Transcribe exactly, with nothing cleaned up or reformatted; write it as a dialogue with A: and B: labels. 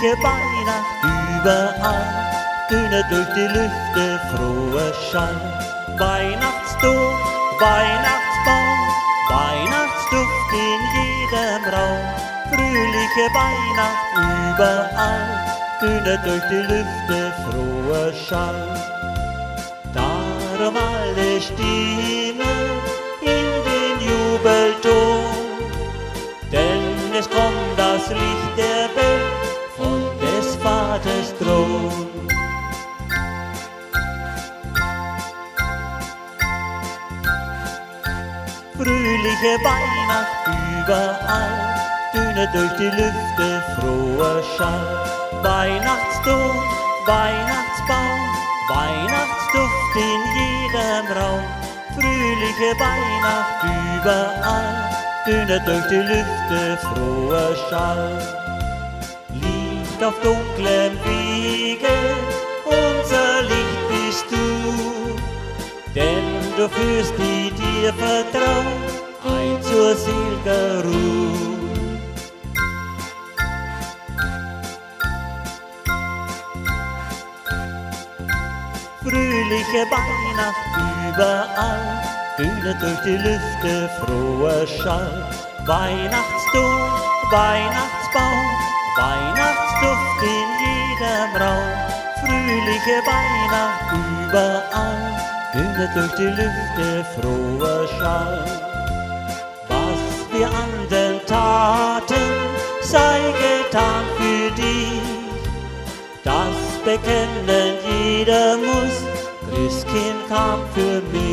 A: Fröhliche Weihnacht überall, tönet durch die Lüfte froher Schall. Weihnachtsdom, Weihnachtsbaum, Weihnachtsduft in jedem Raum. Fröhliche Weihnacht überall, tönet durch die Lüfte froher Schall. Darum alle Stimmen in den Jubelton, denn es kommt das Licht der Welt von des Vaters Thron. Fröhliche Weihnacht überall, tönet durch die Lüfte froher Schall. Weihnachtsdom, Weihnachtsbaum, Weihnachtsduft in jedem Raum. Fröhliche Weihnacht überall, tönet durch die Lüfte froher Schall. Licht auf dunklem Wege, unser Licht bist du, denn du führst die dir vertraut ein zur sel'ger Ruh. Fröhliche Weihnacht überall, tönet durch die Lüfte froher Schall. Weihnachtsdom, Weihnachtsbaum, Weihnachtsduft in jedem Raum. Fröhliche Weihnacht überall, tönet durch die Lüfte froher Schall. Was wir anderen taten, sei getan für dich. Das bekennen jeder muss, Christkind kam für mich.